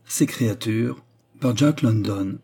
Ces créatures, par Jack London.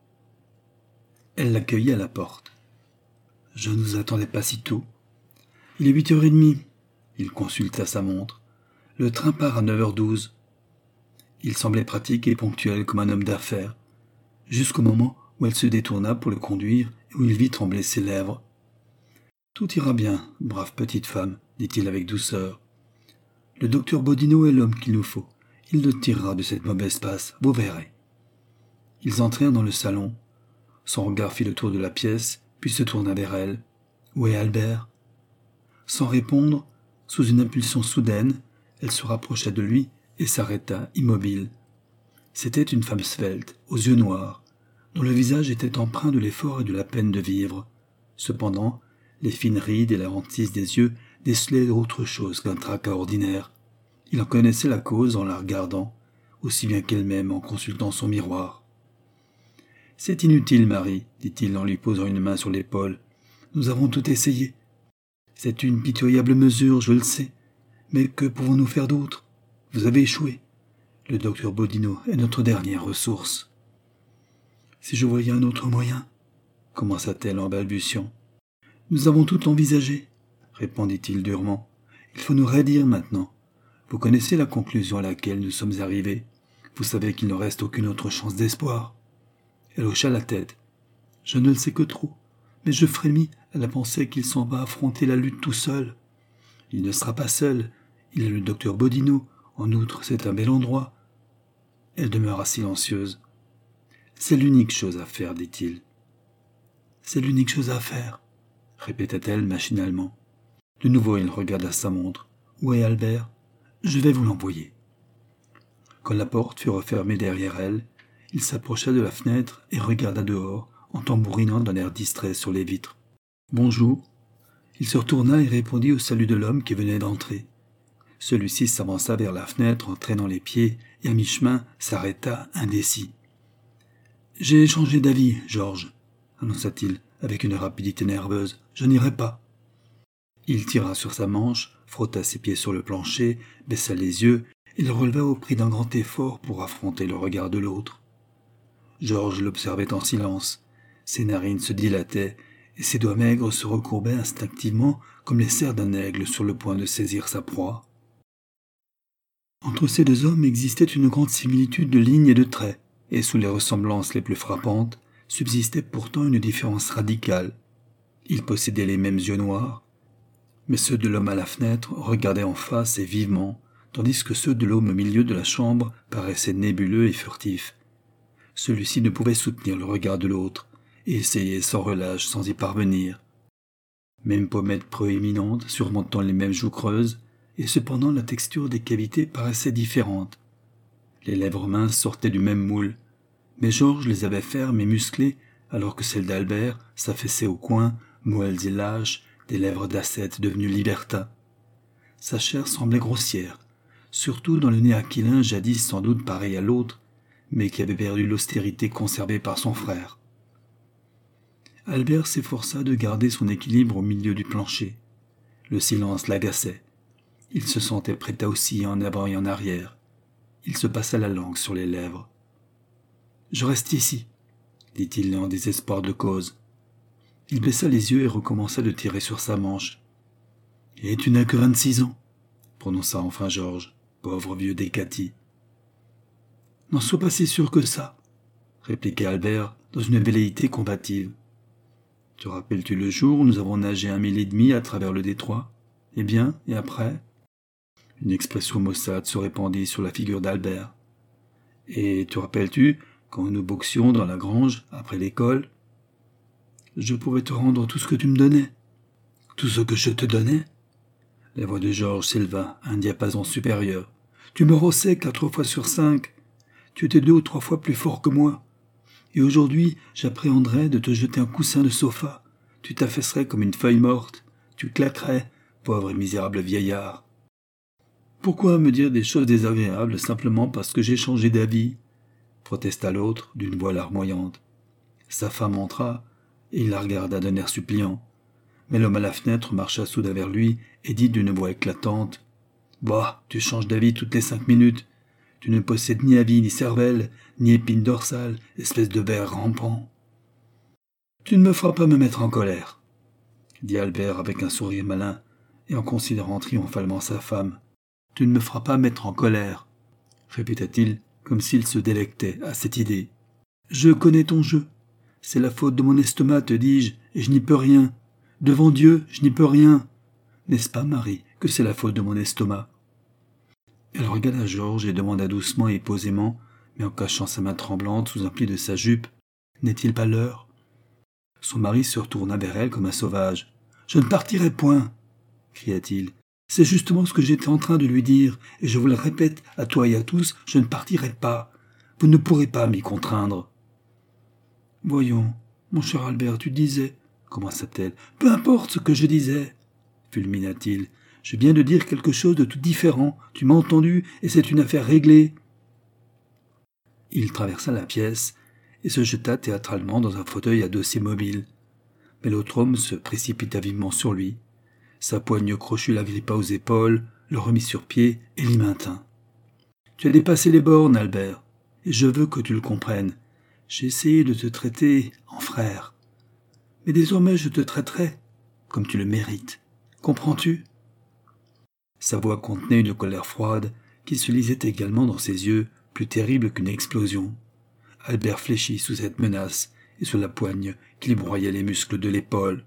Elle l'accueillit à la porte. Je ne vous attendais pas si tôt. Il est 8h30. Il consulta sa montre. Le train part à 9h12. Il semblait pratique et ponctuel comme un homme d'affaires, jusqu'au moment où elle se détourna pour le conduire et où il vit trembler ses lèvres. « Tout ira bien, brave petite femme, dit-il avec douceur. Le docteur Bodino est l'homme qu'il nous faut. Il le tirera de cette mauvaise passe, vous verrez. » Ils entrèrent dans le salon. Son regard fit le tour de la pièce, puis se tourna vers elle. « Où est Albert ?» Sans répondre, sous une impulsion soudaine, elle se rapprocha de lui et s'arrêta, immobile. C'était une femme svelte, aux yeux noirs, dont le visage était empreint de l'effort et de la peine de vivre. Cependant, les fines rides et la hantise des yeux décelaient autre chose qu'un tracas ordinaire. Il en connaissait la cause en la regardant, aussi bien qu'elle-même en consultant son miroir. « C'est inutile, Marie, dit-il en lui posant une main sur l'épaule. Nous avons tout essayé. C'est une pitoyable mesure, je le sais. Mais que pouvons-nous faire d'autre? Vous avez échoué. Le docteur Bodino est notre dernière ressource. »« Si je voyais un autre moyen, commença-t-elle en balbutiant. « Nous avons tout envisagé, répondit-il durement. Il faut nous raidir maintenant. Vous connaissez la conclusion à laquelle nous sommes arrivés. Vous savez qu'il ne reste aucune autre chance d'espoir. » Elle hocha la tête. « Je ne le sais que trop, mais je frémis à la pensée qu'il s'en va affronter la lutte tout seul. Il ne sera pas seul, il est le docteur Bodino. En outre, c'est un bel endroit. » Elle demeura silencieuse. « C'est l'unique chose à faire, dit-il. »« C'est l'unique chose à faire, répéta-t-elle machinalement. De nouveau, il regarda sa montre. « Où est Albert? Je vais vous l'envoyer. » Quand la porte fut refermée derrière elle, il s'approcha de la fenêtre et regarda dehors, en tambourinant d'un air distrait sur les vitres. « Bonjour. » Il se retourna et répondit au salut de l'homme qui venait d'entrer. Celui-ci s'avança vers la fenêtre en traînant les pieds et à mi-chemin s'arrêta, indécis. « J'ai changé d'avis, Georges, » annonça-t-il avec une rapidité nerveuse. « Je n'irai pas. » Il tira sur sa manche, frotta ses pieds sur le plancher, baissa les yeux et le releva au prix d'un grand effort pour affronter le regard de l'autre. Georges l'observait en silence. Ses narines se dilataient et ses doigts maigres se recourbaient instinctivement comme les serres d'un aigle sur le point de saisir sa proie. Entre ces deux hommes existait une grande similitude de lignes et de traits, et sous les ressemblances les plus frappantes, subsistait pourtant une différence radicale. Ils possédaient les mêmes yeux noirs, mais ceux de l'homme à la fenêtre regardaient en face et vivement, tandis que ceux de l'homme au milieu de la chambre paraissaient nébuleux et furtifs. Celui-ci ne pouvait soutenir le regard de l'autre, et essayait sans relâche sans y parvenir. Même pommettes proéminentes surmontant les mêmes joues creuses, et cependant la texture des cavités paraissait différente. Les lèvres minces sortaient du même moule, mais Georges les avait fermes et musclées, alors que celles d'Albert s'affaissaient au coin, moelles et lâches, des lèvres d'ascète devenues libertas. Sa chair semblait grossière, surtout dans le nez aquilin jadis sans doute pareil à l'autre, mais qui avait perdu l'austérité conservée par son frère. Albert s'efforça de garder son équilibre au milieu du plancher. Le silence l'agaçait. Il se sentait prêt à osciller en avant et en arrière. Il se passa la langue sur les lèvres. « Je reste ici, » dit-il en désespoir de cause. Il baissa les yeux et recommença de tirer sur sa manche. « Et tu n'as que 26 ans, » prononça enfin Georges, pauvre vieux décati. « N'en sois pas si sûr que ça, » répliqua Albert dans une velléité combative. « Te rappelles-tu le jour où nous avons nagé 1 mille et demi à travers le détroit? Eh bien, et après ?» Une expression maussade se répandit sur la figure d'Albert. « Et te rappelles-tu quand nous boxions dans la grange après l'école? Je pouvais te rendre tout ce que tu me donnais. »« Tout ce que je te donnais ?» La voix de Georges s'éleva à un diapason supérieur. « Tu me rossais 4 fois sur 5. Tu étais 2 ou 3 fois plus fort que moi. Et aujourd'hui, j'appréhenderais de te jeter un coussin de sofa. Tu t'affaisserais comme une feuille morte. Tu claquerais, pauvre et misérable vieillard. Pourquoi me dire des choses désagréables simplement parce que j'ai changé d'avis ?» protesta l'autre d'une voix larmoyante. Sa femme entra, et il la regarda d'un air suppliant. Mais l'homme à la fenêtre marcha soudain vers lui et dit d'une voix éclatante. « Bah, tu changes d'avis toutes les 5 minutes. Tu ne possèdes ni avis, ni cervelle, ni épine dorsale, espèce de ver rampant. »« Tu ne me feras pas me mettre en colère, » dit Albert avec un sourire malin et en considérant triomphalement sa femme. « Tu ne me feras pas mettre en colère, » répéta-t-il comme s'il se délectait à cette idée. « Je connais ton jeu. C'est la faute de mon estomac, te dis-je, et je n'y peux rien. Devant Dieu, je n'y peux rien. N'est-ce pas, Marie, que c'est la faute de mon estomac ?» Elle regarda Georges et demanda doucement et posément, mais en cachant sa main tremblante sous un pli de sa jupe, « N'est-il pas l'heure ?» Son mari se retourna vers elle comme un sauvage. « Je ne partirai point !» cria-t-il. « C'est justement ce que j'étais en train de lui dire, et je vous le répète à toi et à tous, je ne partirai pas. Vous ne pourrez pas m'y contraindre. »« Voyons, mon cher Albert, tu disais, » commença-t-elle. « Peu importe ce que je disais, » fulmina-t-il. « Je viens de dire quelque chose de tout différent. Tu m'as entendu, et c'est une affaire réglée. » Il traversa la pièce et se jeta théâtralement dans un fauteuil à dossier mobile. Mais l'autre homme se précipita vivement sur lui. Sa poigne crochue l'agrippa aux épaules, le remit sur pied et l'y maintint. « Tu as dépassé les bornes, Albert, et je veux que tu le comprennes. J'ai essayé de te traiter en frère. Mais désormais je te traiterai comme tu le mérites. Comprends-tu » Sa voix contenait une colère froide qui se lisait également dans ses yeux, plus terrible qu'une explosion. Albert fléchit sous cette menace et sous la poigne qui lui broyait les muscles de l'épaule.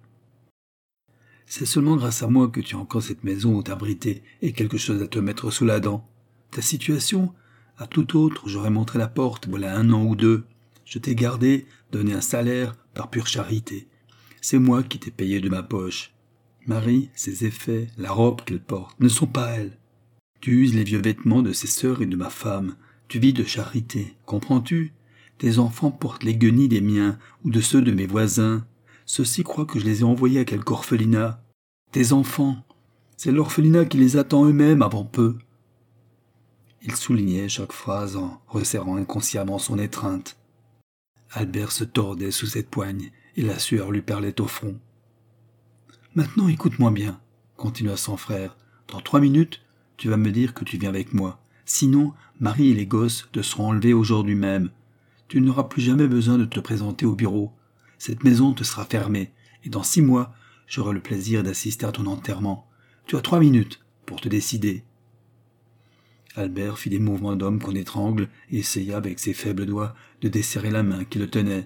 « C'est seulement grâce à moi que tu as encore cette maison où t'abriter et quelque chose à te mettre sous la dent. Ta situation, à tout autre, j'aurais montré la porte, voilà 1 an ou 2. Je t'ai gardé, donné un salaire par pure charité. C'est moi qui t'ai payé de ma poche. Marie, ses effets, la robe qu'elle porte, ne sont pas elle. Tu uses les vieux vêtements de ses sœurs et de ma femme. Tu vis de charité, comprends-tu? Tes enfants portent les guenilles des miens ou de ceux de mes voisins. Ceux-ci croient que je les ai envoyés à quelque orphelinat. Tes enfants, c'est l'orphelinat qui les attend eux-mêmes avant peu. » Il soulignait chaque phrase en resserrant inconsciemment son étreinte. Albert se tordait sous cette poigne et la sueur lui perlait au front. « Maintenant, écoute-moi bien, » continua son frère. « Dans 3 minutes, tu vas me dire que tu viens avec moi. Sinon, Marie et les gosses te seront enlevés aujourd'hui même. Tu n'auras plus jamais besoin de te présenter au bureau. Cette maison te sera fermée, et dans 6 mois, j'aurai le plaisir d'assister à ton enterrement. Tu as 3 minutes pour te décider. » Albert fit des mouvements d'homme qu'on étrangle et essaya avec ses faibles doigts de desserrer la main qui le tenait.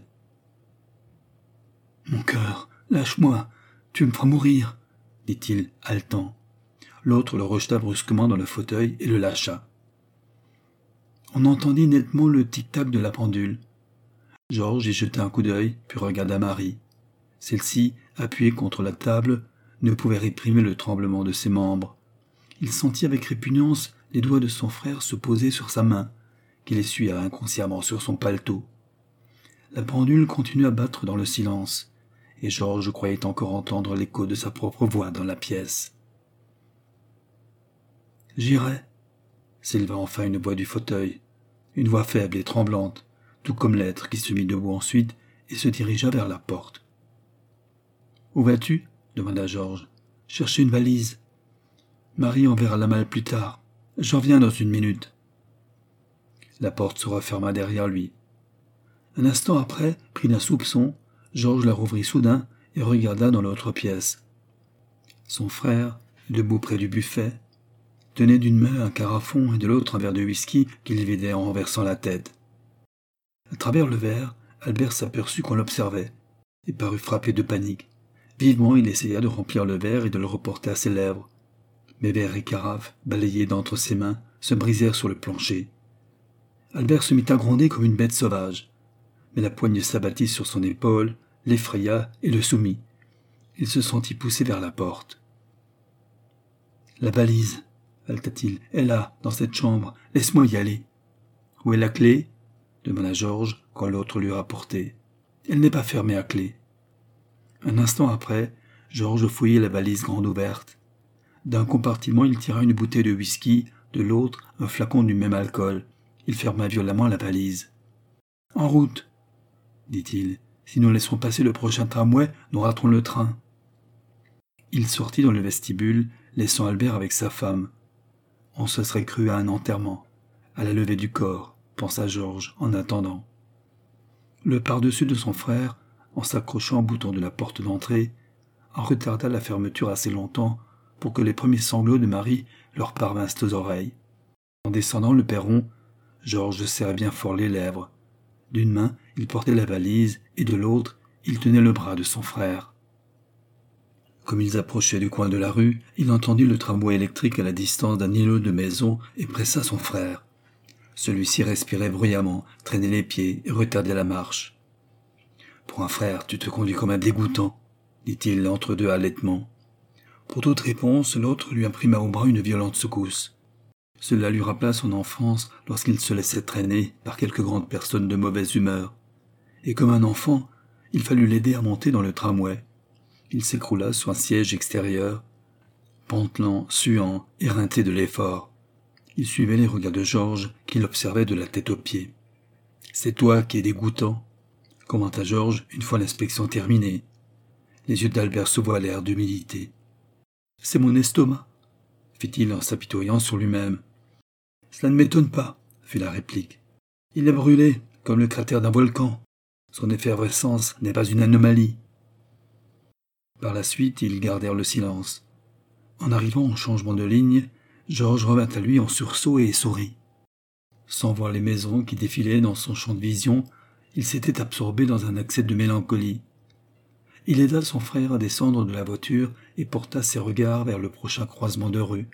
« Mon cœur, lâche-moi, tu me feras mourir, » dit-il, haletant. L'autre le rejeta brusquement dans le fauteuil et le lâcha. On entendit nettement le tic-tac de la pendule. Georges y jeta un coup d'œil, puis regarda Marie. Celle-ci, appuyée contre la table, ne pouvait réprimer le tremblement de ses membres. Il sentit avec répugnance les doigts de son frère se poser sur sa main, qu'il essuya inconsciemment sur son paletot. La pendule continuait à battre dans le silence, et Georges croyait encore entendre l'écho de sa propre voix dans la pièce. « J'irai » s'éleva enfin une voix du fauteuil, une voix faible et tremblante, tout comme l'être qui se mit debout ensuite et se dirigea vers la porte. « Où vas-tu » demanda Georges. « Chercher une valise. Marie enverra la malle plus tard. J'en viens dans 1 minute. » La porte se referma derrière lui. Un instant après, pris d'un soupçon, Georges la rouvrit soudain et regarda dans l'autre pièce. Son frère, debout près du buffet, tenait d'une main un carafon et de l'autre un verre de whisky qu'il vidait en renversant la tête. À travers le verre, Albert s'aperçut qu'on l'observait et parut frappé de panique. Vivement, il essaya de remplir le verre et de le reporter à ses lèvres. Mais verre et carafe, balayés d'entre ses mains, se brisèrent sur le plancher. Albert se mit à gronder comme une bête sauvage. Mais la poigne s'abattit sur son épaule, l'effraya et le soumit. Il se sentit poussé vers la porte. « La valise, » haleta-t-il, « est là, dans cette chambre. Laisse-moi y aller. »« Où est la clé ?» demanda Georges quand l'autre lui rapportait. « Elle n'est pas fermée à clé. » Un instant après, Georges fouillait la valise grande ouverte. D'un compartiment, il tira une bouteille de whisky, de l'autre, un flacon du même alcool. Il ferma violemment la valise. « En route !» dit-il. « Si nous laissons passer le prochain tramway, nous raterons le train. » Il sortit dans le vestibule, laissant Albert avec sa femme. On se serait cru à un enterrement. à la levée du corps, pensa Georges en attendant. Le pardessus de son frère, en s'accrochant au bouton de la porte d'entrée, en retarda la fermeture assez longtemps pour que les premiers sanglots de Marie leur parvinssent aux oreilles. En descendant le perron, Georges serrait bien fort les lèvres. D'une main, il portait la valise et de l'autre, il tenait le bras de son frère. Comme ils approchaient du coin de la rue, il entendit le tramway électrique à la distance d'un îlot de maisons et pressa son frère. Celui-ci respirait bruyamment, traînait les pieds et retardait la marche. « Pour un frère, tu te conduis comme un dégoûtant », dit-il entre deux halètements. Pour toute réponse, l'autre lui imprima au bras une violente secousse. Cela lui rappela son enfance lorsqu'il se laissait traîner par quelques grandes personnes de mauvaise humeur. Et comme un enfant, il fallut l'aider à monter dans le tramway. Il s'écroula sur un siège extérieur, pantelant, suant, éreinté de l'effort. Il suivait les regards de Georges, qui l'observait de la tête aux pieds. « C'est toi qui es dégoûtant », commenta Georges une fois l'inspection terminée. Les yeux d'Albert se voilèrent d'humilité. « C'est mon estomac », fit-il en s'apitoyant sur lui-même. « Cela ne m'étonne pas », fut la réplique. « Il est brûlé, comme le cratère d'un volcan. Son effervescence n'est pas une anomalie. » Par la suite, ils gardèrent le silence. En arrivant au changement de ligne, Georges revint à lui en sursaut et sourit. Sans voir les maisons qui défilaient dans son champ de vision, il s'était absorbé dans un accès de mélancolie. Il aida son frère à descendre de la voiture et porta ses regards vers le prochain croisement de rue.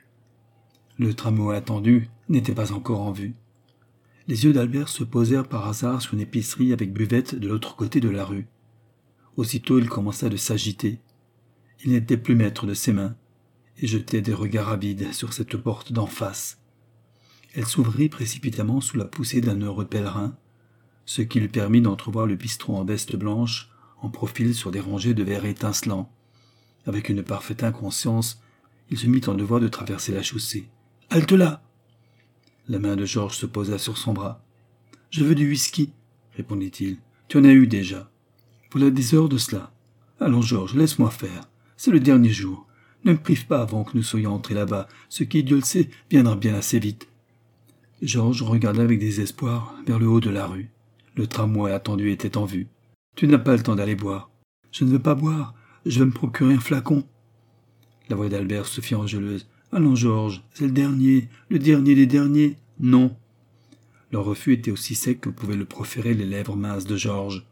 Le tramway attendu n'était pas encore en vue. Les yeux d'Albert se posèrent par hasard sur une épicerie avec buvette de l'autre côté de la rue. Aussitôt il commença de s'agiter. Il n'était plus maître de ses mains et jetait des regards avides sur cette porte d'en face. Elle s'ouvrit précipitamment sous la poussée d'un heureux pèlerin, ce qui lui permit d'entrevoir le bistrot en veste blanche, en profil sur des rangées de verres étincelants. Avec une parfaite inconscience, il se mit en devoir de traverser la chaussée. « Halte là !» La main de Georges se posa sur son bras. « Je veux du whisky, » répondit-il. « Tu en as eu déjà. Voilà 10 heures de cela. Allons, Georges, laisse-moi faire. C'est le dernier jour. Ne me prive pas avant que nous soyons entrés là-bas. Ce qui, Dieu le sait, viendra bien assez vite. » Georges regarda avec désespoir vers le haut de la rue. Le tramway attendu était en vue. « Tu n'as pas le temps d'aller boire. »« Je ne veux pas boire. Je vais me procurer un flacon. » La voix d'Albert se fit enjôleuse. « Allons, Georges, c'est le dernier des derniers. »« Non. » Leur refus était aussi sec que pouvaient le proférer les lèvres minces de Georges.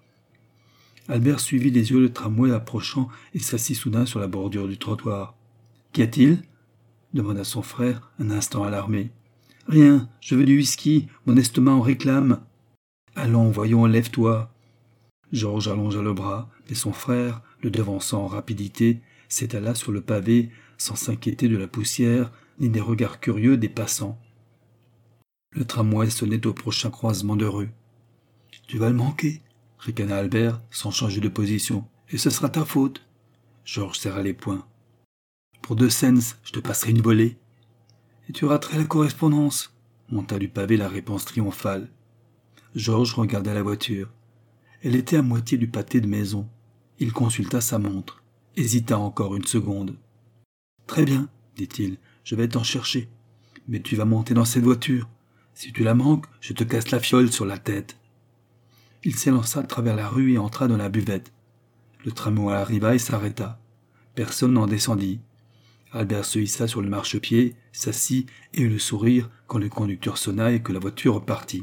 Albert suivit des yeux le tramway approchant et s'assit soudain sur la bordure du trottoir. « Qu'y a-t-il » demanda son frère, un instant alarmé. « Rien, je veux du whisky, mon estomac en réclame. »« Allons, voyons, lève-toi. » Georges allongea le bras, mais son frère, le devançant en rapidité, s'étala sur le pavé sans s'inquiéter de la poussière ni des regards curieux des passants. Le tramway sonnait au prochain croisement de rue. « Tu vas le manquer » ricana Albert sans changer de position. « Et ce sera ta faute. » Georges serra les poings. « Pour 2 cents, je te passerai une volée. »« Et tu raterais la correspondance » monta du pavé la réponse triomphale. Georges regarda la voiture. Elle était à moitié du pâté de maison. Il consulta sa montre, hésita encore une seconde. « Très bien, dit-il, je vais t'en chercher. Mais tu vas monter dans cette voiture. Si tu la manques, je te casse la fiole sur la tête. » Il s'élança à travers la rue et entra dans la buvette. Le tramway arriva et s'arrêta. Personne n'en descendit. Albert se hissa sur le marchepied, s'assit et eut le sourire quand le conducteur sonna et que la voiture repartit.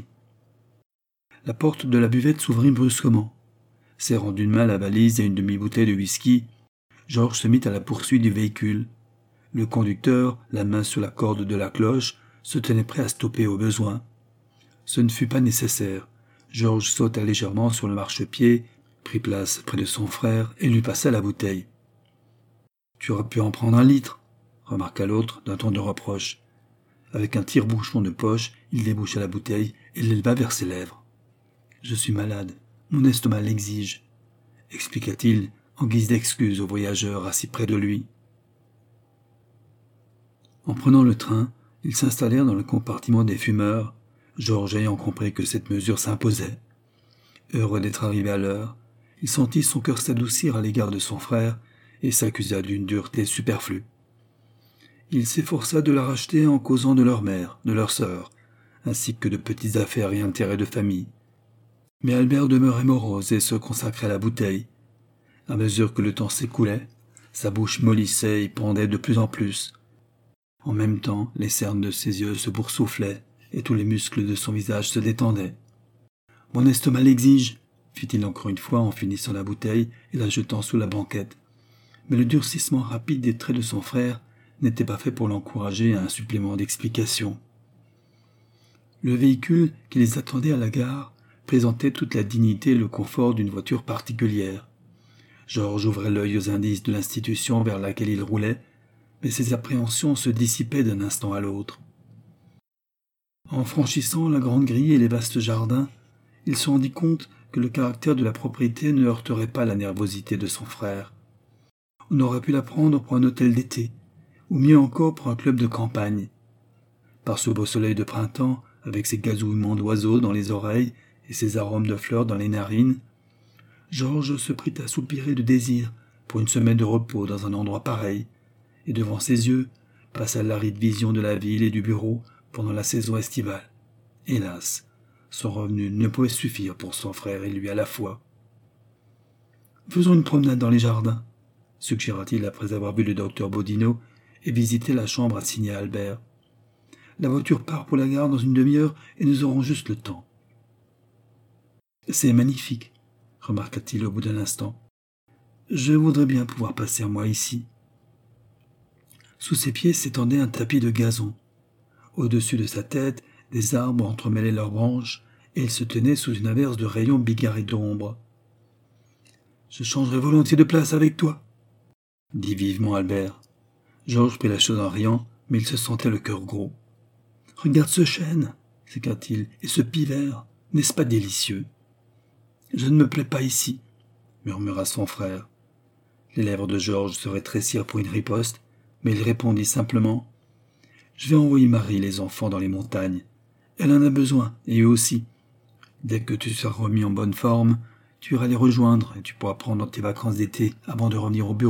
La porte de la buvette s'ouvrit brusquement. Serrant d'une main la valise et une demi-bouteille de whisky, Georges se mit à la poursuite du véhicule. Le conducteur, la main sur la corde de la cloche, se tenait prêt à stopper au besoin. Ce ne fut pas nécessaire. Georges sauta légèrement sur le marchepied, prit place près de son frère et lui passa la bouteille. « Tu aurais pu en prendre 1 litre, » remarqua l'autre d'un ton de reproche. Avec un tire-bouchon de poche, il déboucha la bouteille et l'éleva vers ses lèvres. « Je suis malade, mon estomac l'exige, » expliqua-t-il en guise d'excuse aux voyageurs assis près de lui. En prenant le train, ils s'installèrent dans le compartiment des fumeurs, Georges ayant compris que cette mesure s'imposait. Heureux d'être arrivé à l'heure, il sentit son cœur s'adoucir à l'égard de son frère et s'accusa d'une dureté superflue. Il s'efforça de la racheter en causant de leur mère, de leur sœur, ainsi que de petites affaires et intérêts de famille. Mais Albert demeurait morose et se consacrait à la bouteille. À mesure que le temps s'écoulait, sa bouche mollissait et pendait de plus en plus. En même temps, les cernes de ses yeux se boursouflaient et tous les muscles de son visage se détendaient. « Mon estomac l'exige », fit-il encore une fois en finissant la bouteille et la jetant sous la banquette. Mais le durcissement rapide des traits de son frère n'était pas fait pour l'encourager à un supplément d'explication. Le véhicule qui les attendait à la gare présentait toute la dignité et le confort d'une voiture particulière. Georges ouvrait l'œil aux indices de l'institution vers laquelle il roulait, mais ses appréhensions se dissipaient d'un instant à l'autre. En franchissant la grande grille et les vastes jardins, il se rendit compte que le caractère de la propriété ne heurterait pas la nervosité de son frère. On aurait pu la prendre pour un hôtel d'été, ou mieux encore pour un club de campagne. Par ce beau soleil de printemps, avec ses gazouillements d'oiseaux dans les oreilles et ses arômes de fleurs dans les narines, Georges se prit à soupirer de désir pour une semaine de repos dans un endroit pareil, et devant ses yeux passa l'aride vision de la ville et du bureau pendant la saison estivale. Hélas, son revenu ne pouvait suffire pour son frère et lui à la fois. « Faisons une promenade dans les jardins », suggéra-t-il après avoir vu le docteur Bodinot et visité la chambre assignée à Albert. « La voiture part pour la gare dans une demi-heure et nous aurons juste le temps. »« C'est magnifique, » remarqua-t-il au bout d'un instant. « Je voudrais bien pouvoir passer un mois ici. » Sous ses pieds s'étendait un tapis de gazon. Au-dessus de sa tête, des arbres entremêlaient leurs branches et il se tenait sous une averse de rayons bigarrés d'ombre. « Je changerai volontiers de place avec toi, » dit vivement Albert. Georges prit la chose en riant, mais il se sentait le cœur gros. « Regarde ce chêne, » s'écria-t-il, « et ce pis vert, n'est-ce pas délicieux ?»« Je ne me plais pas ici, » murmura son frère. Les lèvres de Georges se rétrécirent pour une riposte, mais il répondit simplement « Je vais envoyer Marie les enfants dans les montagnes. Elle en a besoin, et eux aussi. Dès que tu seras remis en bonne forme, tu iras les rejoindre et tu pourras prendre tes vacances d'été avant de revenir au bureau. »«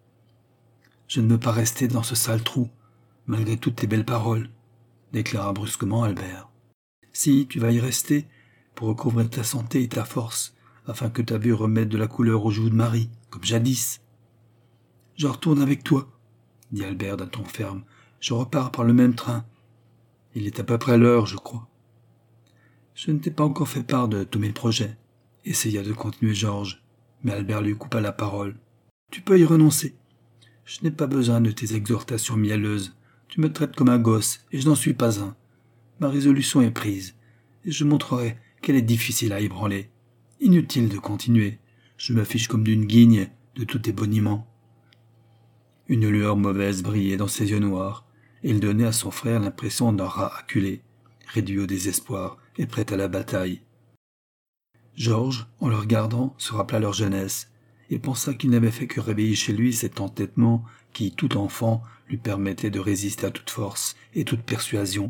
Je ne veux pas rester dans ce sale trou, malgré toutes tes belles paroles, » déclara brusquement Albert. « Si, tu vas y rester pour recouvrer ta santé et ta force, afin que ta vue remette de la couleur aux joues de Marie, comme jadis. »« Je retourne avec toi, » dit Albert d'un ton ferme. « Je repars par le même train. Il est à peu près l'heure, je crois. »« Je ne t'ai pas encore fait part de tous mes projets, » essaya de continuer Georges, mais Albert lui coupa la parole. « Tu peux y renoncer. Je n'ai pas besoin de tes exhortations mielleuses. Tu me traites comme un gosse, et je n'en suis pas un. Ma résolution est prise, et je montrerai qu'elle est difficile à ébranler. Inutile de continuer. Je me fiche comme d'une guigne de tous tes boniments. » Une lueur mauvaise brillait dans ses yeux noirs, et il donnait à son frère l'impression d'un rat acculé, réduit au désespoir et prêt à la bataille. Georges, en le regardant, se rappela leur jeunesse, et pensa qu'il n'avait fait que réveiller chez lui cet entêtement qui, tout enfant, lui permettait de résister à toute force et toute persuasion.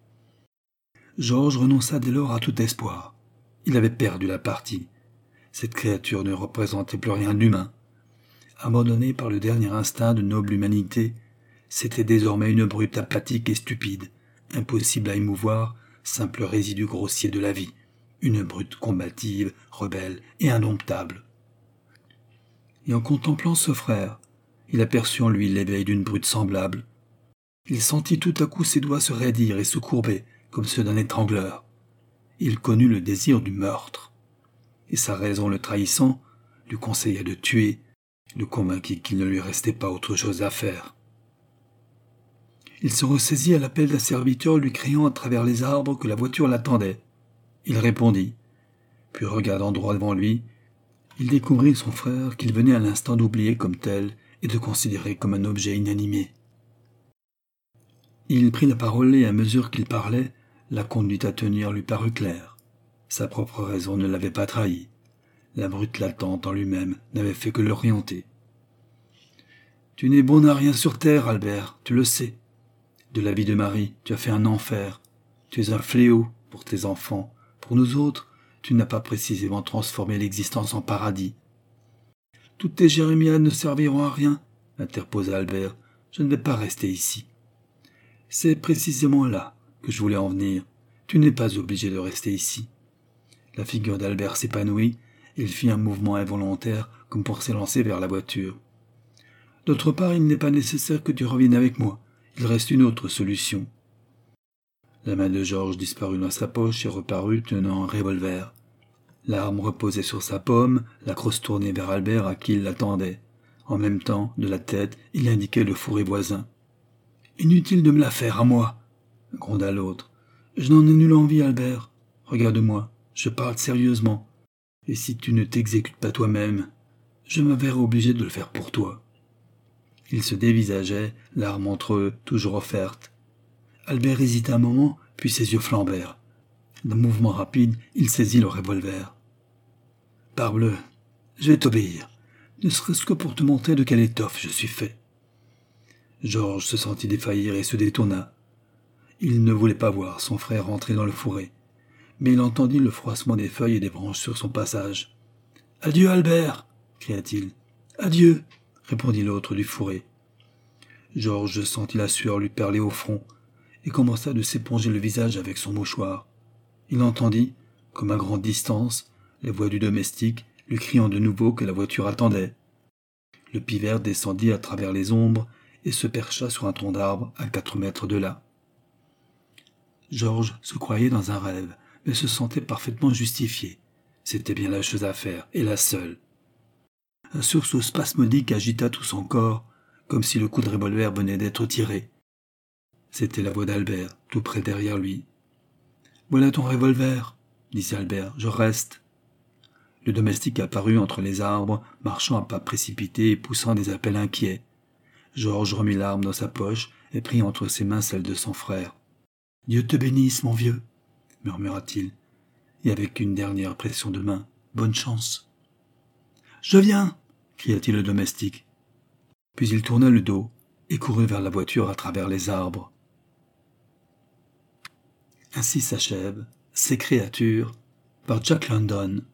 Georges renonça dès lors à tout espoir. Il avait perdu la partie. Cette créature ne représentait plus rien d'humain. Abandonnée par le dernier instinct de noble humanité, c'était désormais une brute apathique et stupide, impossible à émouvoir, simple résidu grossier de la vie, une brute combative, rebelle et indomptable. Et en contemplant ce frère, il aperçut en lui l'éveil d'une brute semblable. Il sentit tout à coup ses doigts se raidir et se courber comme ceux d'un étrangleur. Il connut le désir du meurtre, et sa raison le trahissant, lui conseilla de tuer, le convainquit qu'il ne lui restait pas autre chose à faire. Il se ressaisit à l'appel d'un serviteur lui criant à travers les arbres que la voiture l'attendait. Il répondit, puis regardant droit devant lui, il découvrit son frère qu'il venait à l'instant d'oublier comme tel et de considérer comme un objet inanimé. Il prit la parole et à mesure qu'il parlait, la conduite à tenir lui parut claire. Sa propre raison ne l'avait pas trahi. La brute latente en lui-même n'avait fait que l'orienter. « Tu n'es bon à rien sur terre, Albert, tu le sais. De la vie de Marie, tu as fait un enfer. Tu es un fléau pour tes enfants. Pour nous autres, tu n'as pas précisément transformé l'existence en paradis. »« Toutes tes jérémiades ne serviront à rien, » interposa Albert. « Je ne vais pas rester ici. » « C'est précisément là que je voulais en venir. Tu n'es pas obligé de rester ici. » La figure d'Albert s'épanouit, il fit un mouvement involontaire comme pour s'élancer vers la voiture. « D'autre part, il n'est pas nécessaire que tu reviennes avec moi. Il reste une autre solution. » La main de Georges disparut dans sa poche et reparut tenant un revolver. L'arme reposait sur sa paume, la crosse tournée vers Albert à qui il l'attendait. En même temps, de la tête, il indiquait le fourré voisin. « Inutile de me la faire à moi !» gronda l'autre. « Je n'en ai nulle envie, Albert. Regarde-moi, je parle sérieusement. Et si tu ne t'exécutes pas toi-même, je me verrai obligé de le faire pour toi. » Ils se dévisageaient, l'arme entre eux, toujours offerte. Albert hésita un moment, puis ses yeux flambèrent. D'un mouvement rapide, il saisit le revolver. « Parbleu, je vais t'obéir, ne serait-ce que pour te montrer de quelle étoffe je suis fait. » Georges se sentit défaillir et se détourna. Il ne voulait pas voir son frère rentrer dans le fourré, mais il entendit le froissement des feuilles et des branches sur son passage. « Adieu, Albert !» cria-t-il. « Adieu !» répondit l'autre du fourré. Georges sentit la sueur lui perler au front et commença de s'éponger le visage avec son mouchoir. Il entendit, comme à grande distance, les voix du domestique lui criant de nouveau que la voiture attendait. Le pivert descendit à travers les ombres et se percha sur un tronc d'arbre à 4 mètres de là. Georges se croyait dans un rêve, mais se sentait parfaitement justifié. C'était bien la chose à faire, et la seule. Un sursaut spasmodique agita tout son corps, comme si le coup de revolver venait d'être tiré. C'était la voix d'Albert, tout près derrière lui. « Voilà ton revolver, » disait Albert, « je reste. » Le domestique apparut entre les arbres, marchant à pas précipités et poussant des appels inquiets. Georges remit l'arme dans sa poche et prit entre ses mains celle de son frère. « Dieu te bénisse, mon vieux, » murmura-t-il, et avec une dernière pression de main, « bonne chance. »« Je viens !» cria-t-il le domestique. Puis il tourna le dos et courut vers la voiture à travers les arbres. Ainsi s'achève Ces créatures par Jack London.